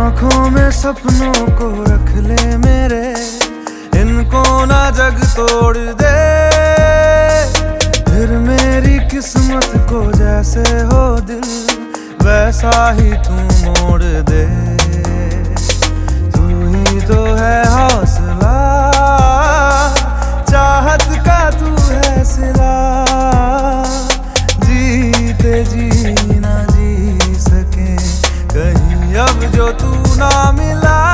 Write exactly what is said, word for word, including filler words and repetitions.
आँखों में सपनों को रख ले मेरे, इनको ना जग तोड़ दे। फिर मेरी किस्मत को जैसे हो दिल, वैसा ही तू मोड़ दे। तू ही तो है हौसला, चाहत का तू है सिला। जीते जी ना जी सके कहीं अब जो तू ना मिला।